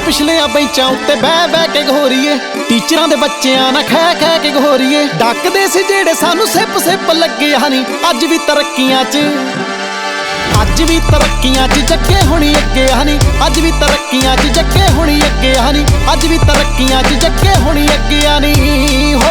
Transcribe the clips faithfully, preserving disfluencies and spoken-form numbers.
ਪਿਛਲੇ ਬੈਂਚਾਂ ਉੱਤੇ ਬਹਿ ਬਹਿ ਕੇ ਘੋਰੀਏ, ਟੀਚਰਾਂ ਦੇ ਬੱਚਿਆਂ ਨਾਲ ਖਹਿ ਖਹਿ ਕੇ ਘੋਰੀਏ। ਡੱਕਦੇ ਸੀ ਜਿਹੜੇ ਸਾਨੂੰ ਸਿਪ ਸਿਪ ਲੱਗੇ ਹਨੀ, ਅੱਜ ਵੀ ਤਰੱਕੀਆਂ 'ਚ ਅੱਜ ਵੀ ਤਰੱਕੀਆਂ 'ਚ ਜੱਗੇ ਹੁਣੀ ਅੱਗੇ ਹਨੀ, ਅੱਜ ਵੀ ਤਰੱਕੀਆਂ 'ਚ ਜੱਗੇ ਹੁਣੀ ਅੱਗੇ ਹਨੀ, ਅੱਜ ਵੀ ਤਰੱਕੀਆਂ 'ਚ ਜੱਗੇ ਹੁਣੀ ਅੱਗੇ ਹਨੀ ਹੋ।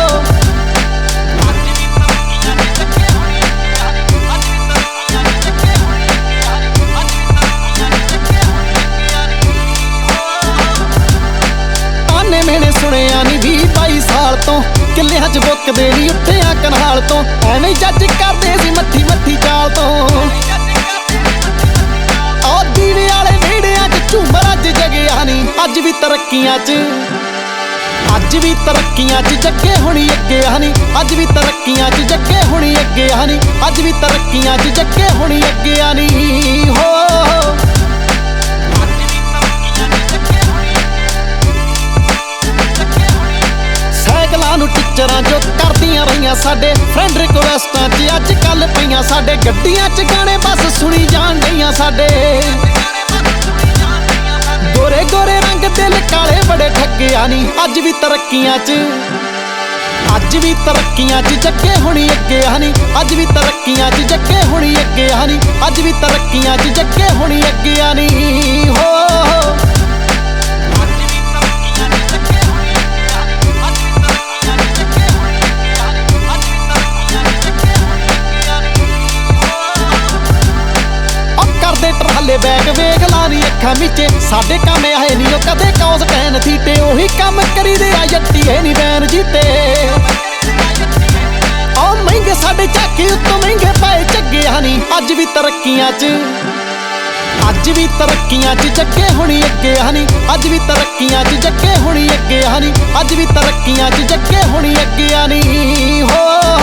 ਮੈਨੇ ਸੁਣਿਆ ਨੀ ਵੀਹ ਬਾਈ ਸਾਲ ਤੋਂ, ਕਿੱਲਿਆਂ 'ਚ ਬੁੱਕਦੇ ਨੀ ਉੱਠਿਆ ਕਨਾਲ ਤੋਂ, ਐਵੇਂ ਜੱਜ ਕਰਦੇ ਸੀ ਮੱਠੀ ਮੱਠੀ ਚਾਲ ਤੋਂ। ਉਹ ਦੀਵੇ ਵਾਲੇ ਵਿਹੜਿਆਂ 'ਚ ਝੂਮਰ ਅੱਜ ਜਗਿਆ ਨੀ, ਅੱਜ ਵੀ ਤਰੱਕੀਆਂ 'ਚ ਅੱਜ ਵੀ ਤਰੱਕੀਆਂ 'ਚ ਜੱਗੇ ਹੁਣੀ ਅੱਗੇ ਹਨੀ, ਅੱਜ ਵੀ ਤਰੱਕੀਆਂ 'ਚ ਜੱਗੇ ਹੁਣੀ ਅੱਗੇ ਹਨੀ, ਅੱਜ ਵੀ ਤਰੱਕੀਆਂ 'ਚ ਜੱਗੇ ਹੁਣੀ ਅੱਗੇ ਹਨੀ ਹੋ। ਨੂੰ ਟੀਚਰਾਂ ਜੋ ਕਰਦੀਆਂ ਰਹੀਆਂ ਸਾਡੇ, ਫਰੈਂਡ ਰਿਕੁਐਸਟਾਂ 'ਚ ਅੱਜ ਕੱਲ ਪਈਆਂ ਸਾਡੇ, ਗੱਡੀਆਂ 'ਚ ਗਾਣੇ ਬਸ ਸੁਣੀ ਜਾਣ ਡਈਆਂ ਸਾਡੇ। ਗੋਰੇ ਗੋਰੇ ਰੰਗ ਦਿਲ ਕਾਲੇ ਬੜੇ ਠੱਗਿਆ ਨੀ, ਅੱਜ ਵੀ ਤਰੱਕੀਆਂ 'ਚ ਅੱਜ ਵੀ ਤਰੱਕੀਆਂ 'ਚ ਜੱਗੇ ਹੁਣੀ ਅੱਗੇ ਹਨੀ, ਅੱਜ ਵੀ ਤਰੱਕੀਆਂ 'ਚ ਜੱਗੇ ਹੁਣੀ ਅੱਗੇ ਹਨੀ, ਅੱਜ ਵੀ ਤਰੱਕੀਆਂ 'ਚ ਜੱਗੇ ਹੁਣੀ ਅੱਗੇ ਹਨੀ ਹੋ। ਟਰਾਲੇ ਬੈਗ ਵੇਖ ਲਾ ਨੀ ਅੱਖਾਂ ਵਿੱਚ, ਸਾਡੇ ਕੰਮ ਆਏ ਨੀ ਉਹ ਕਦੇ ਕੌਸ ਪੈਨ ਥੀਟੇ, ਉਹੀ ਕੰਮ ਕਰੀਦੇ ਆ ਜੱਟੀਏ ਨੀ ਬੈਨ ਜੀਤੇ। ਉਹ ਮਹਿੰਗੇ ਸਾਡੇ ਝਾਕੇ ਉੱਤੋਂ ਮਹਿੰਗੇ ਪਏ ਝੱਗੇ ਹਨੀ, ਅੱਜ ਵੀ ਤਰੱਕੀਆਂ 'ਚ ਅੱਜ ਵੀ ਤਰੱਕੀਆਂ 'ਚ ਜੱਗੇ ਹੁਣੀ ਅੱਗੇ ਹਨੀ, ਅੱਜ ਵੀ ਤਰੱਕੀਆਂ 'ਚ ਜੱਗੇ ਹੁਣੀ ਅੱਗੇ ਹਨੀ, ਅੱਜ ਵੀ ਤਰੱਕੀਆਂ 'ਚ ਜੱਗੇ ਹੁਣੀ ਅੱਗੇ ਹਨੀ ਹੋ।